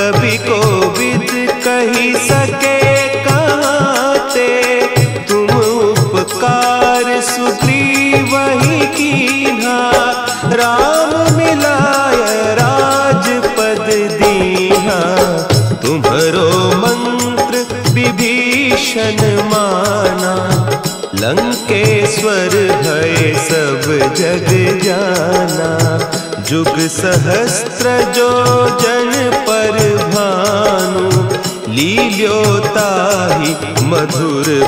कवि को विद कही सके कहाँ ते। तुम उपकार सुग्रीव ही कीन्हा, राम मिलाय राजपद दीन्हा। तुम्हरो मंत्र विभीषण माना, लंकेश्वर भय सब जग जाना। जुग सहस्त्र जो जन पर भानु, लील्यो ताहि मधुर